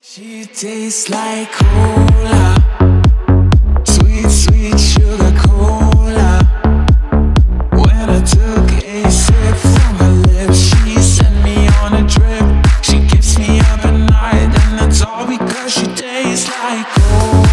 She tastes like cola, sweet, sweet sugar cola. When I took a sip from her lips, she sent me on a trip. She keeps me up at night, and that's all because she tastes like cola.